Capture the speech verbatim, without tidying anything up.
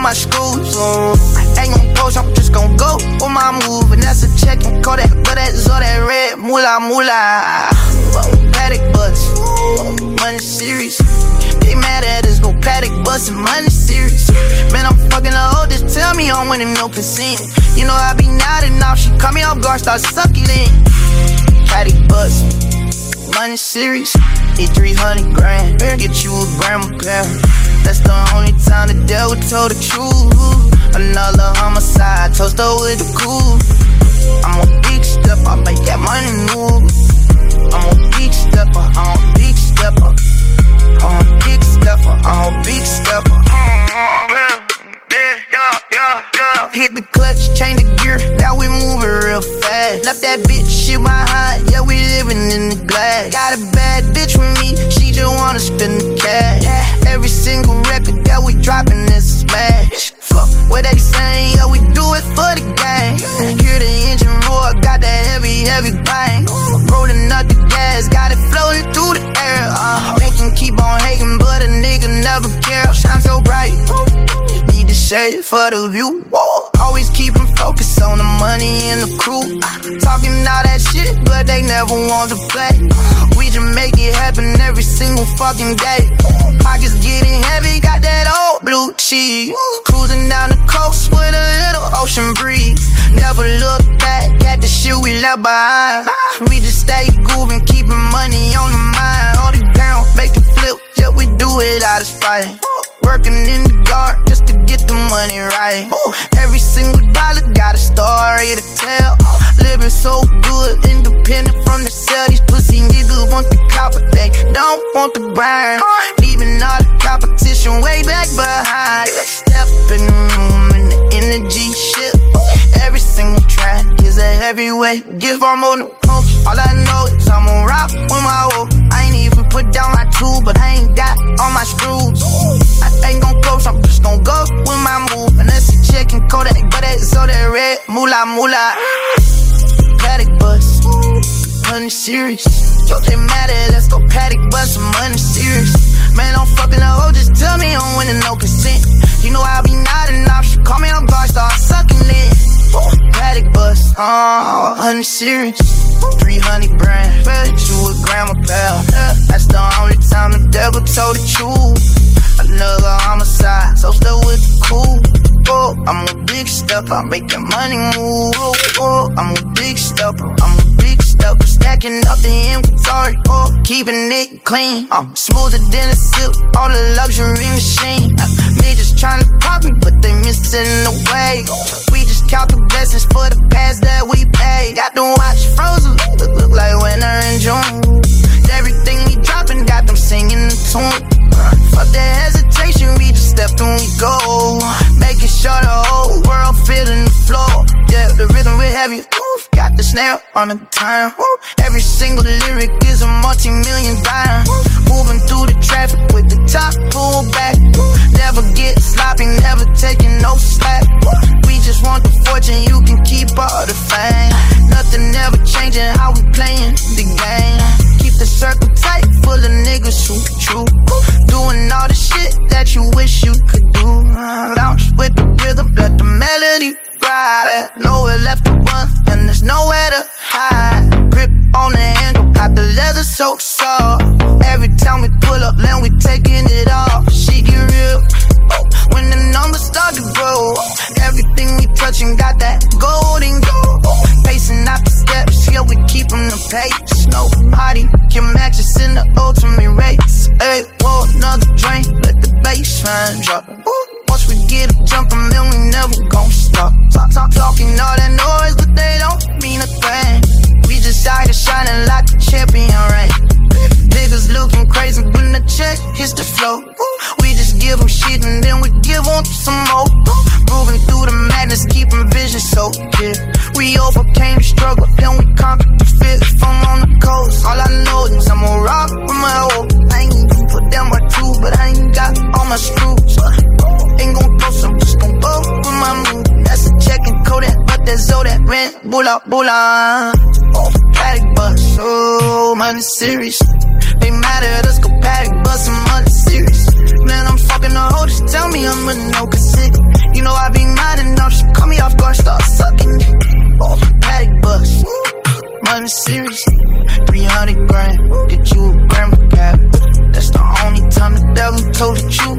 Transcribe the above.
my screws. Uh, I ain't gon' post, I'm just gon' go on my move. And that's a check and call that, call that, so that red moolah moolah. Paddock bus, money serious. They mad at us, go paddock bus and money serious. Man, I'm fucking a hoe, just tell me I'm winning no casino. You know I be nodding off, she call me off guard, start sucking in. Paddock bus, money serious. Need three hundred grand, better get you a grandma pair. That's the only time the devil told the truth. Another homicide, toast her with the cool. I'm a big stepper, I make that money move. I'm a big stepper, I'm a big stepper. I'm a big stepper, I'm a big stepper. Yeah, yeah, yeah. Hit the clutch, change the gear, now we moving real fast. Left that bitch shit behind, yeah, we living in the glass. Got a bad bitch with me, she just wanna spend the cash. Every single record that we dropping is a smash. Fuck what they saying, yeah, we do it for the gang. Hear the engine roar, got that heavy, heavy bang. Rolling up the gas, got it floating through the air. Uh, they can keep on hating, but a nigga never care. Shine so bright, need to shade it for the view. Whoa. Always keep them focused on the money and the crew. Talking all that shit, but they never want to play. We just make it happen every single fucking day. Pockets getting heavy, got that old blue cheese. Cruising down the coast with a little ocean breeze. Never look back at the shit we left behind. We just stay grooving, keeping money on the mind. All the down, make it flip, yeah, we do it out of spite. Working in the dark just to get the money right. Every single dollar got a story to tell. Living so good, independent from the cell. These pussy niggas want the copper, they don't want the grind. Leaving all the competition way back behind. Step in the room and the energy shit. Every single track is a heavyweight. Give her more than punch. All I know is I'm gon' rock with my wolf. I ain't even put down my tool, but I ain't got all my screws. I ain't gon' close, I'm just gon' go with my move. And that's a check and Kodak, but that so that red moolah moolah. Paddock bus, money serious. Yo, they mad at us, go paddock bus, money serious. Man, I'm fucking a hoe, just tell me I'm winning no consent. You know I be nodding off, she call me on guard, start sucking it. Paddock bus, uh, money serious. three hundred grand, bet you a grandma pal. That's the only time the devil told the truth. Another homicide, so still with the cool. Oh, I'm a big stepper, I make that money move. Oh, oh, I'm a big stepper, I'm a big stepper. Stacking up the inventory, oh, keeping it clean. I'm smoother than a silk, all the luxury machine. Niggas tryna pop me, but they missing the way. We just count the blessings for the past that we paid. Got the watch frozen, look, look like winter in June. Everything we dropping, got them singing the tune. Fuck that hesitation, we just step and we go. Making sure the whole world feeling the flow. Yeah, the rhythm we heavy, oof, got the snare on the time. Every single lyric is a multi-million dime. Moving through the traffic with the top pulled back. Never get sloppy, never taking no slack. We just want the fortune, you can keep all the fame. Nothing ever changing how we playing the game. Keep the circle tight, full of niggas who true. Doing all the shit that you wish you could do. Bounce with the rhythm, let the melody ride. Nowhere left to run, and there's nowhere to hide. Grip on the handle, got the leather so soft. Every time we pull up, then we taking it off. She get real, oh, when the numbers start to grow. Everything we touching got that golden gold. Pacing out the steps, yeah, we keeping the pace. Nobody can match us in the ultimate race. Hey, whoa, another drink, let the bassline drop. Ooh, once we get up jumping, then we never gon' stop. Talk, talk, talking all that noise, but they don't mean a thing. We just out here shining like a champion, right? Niggas looking crazy when the check hits the flow. We just give them shit and then we give on to some more. Moving through the madness, keeping vision so clear. We overcame the struggle, then we conquered the fear. From on the coast, all I know is I'm gon' rock with my hope. I ain't even put down my two, but I ain't got all my screws. Ain't gon' throw some, just gon' go with my move. That's a check and Kodak, but that's all that rent. Bula, bula. Oh, paddock bus, oh, money serious. They mad at us, go paddock, but some other serious. Man, I'm fucking the hoe, just tell me I'm with no cassette. You know I be mad enough, she call me off guard, start sucking. Oh, paddock bus, money serious. three hundred grand, get you a grandma cap. That's the only time the devil told the truth.